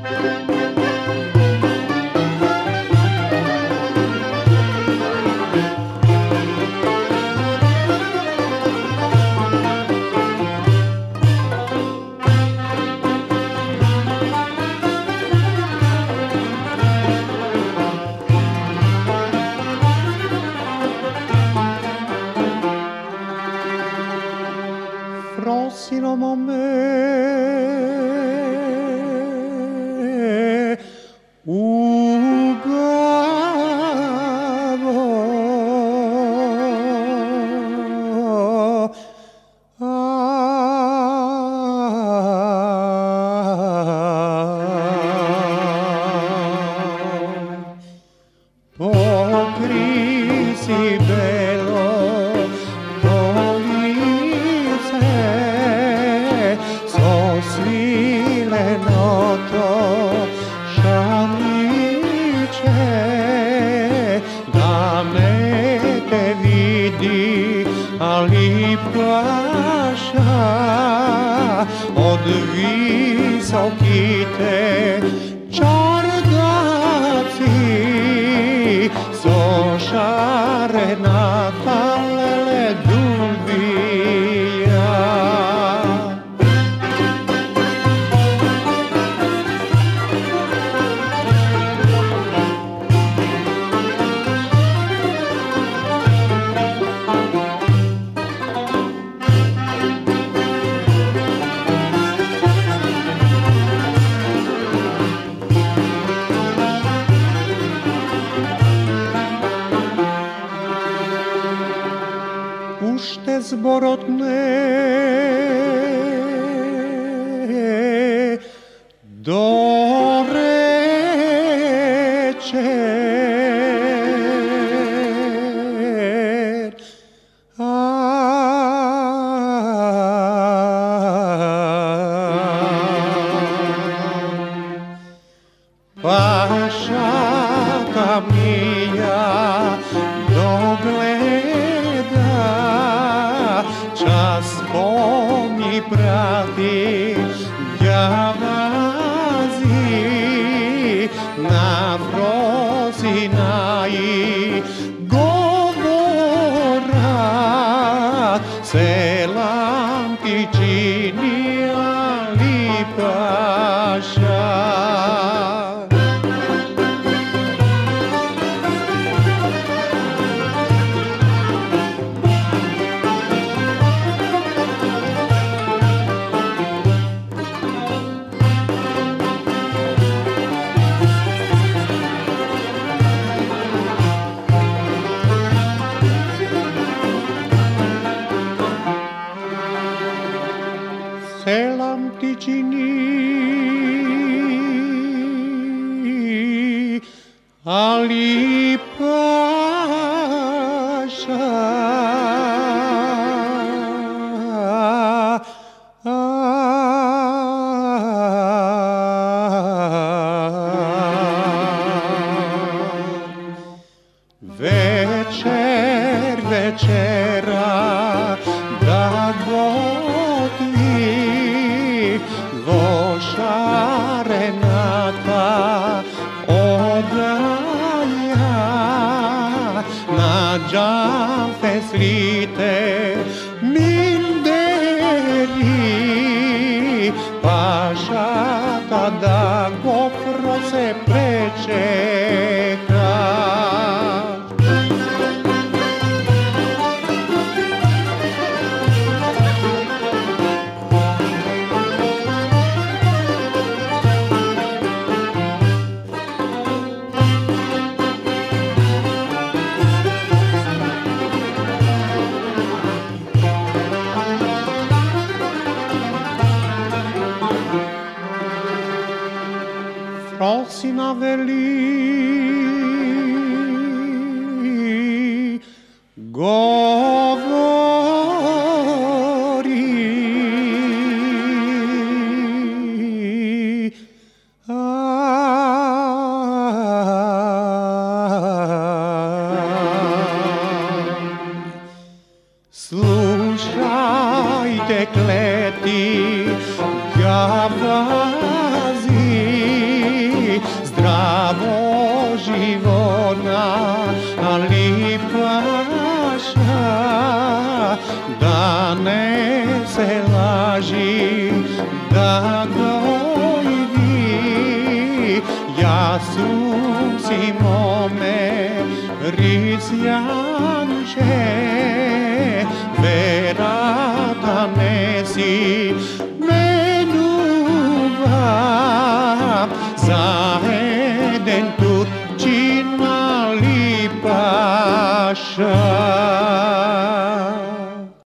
Frosino me ugavo pokrisi belo svilenoto šamiće da me te vidi, ali plaša od visoki te čardaci so šarenata lele dubija. Ušte zborotne do reče pašaka mija dogleda čas ko mi prati javazi na Frosinaji govora selam ti činila lipaša. Selam ti čini, ali paša večer večera da gotvi vošarenata odaja na džamfe slite minderi paša kada gofro se prečeka. Frosina veli govori slušajte kleti javazi da ne se laži, da dojdi. Ja sam si mome rizjanče, vera da ne si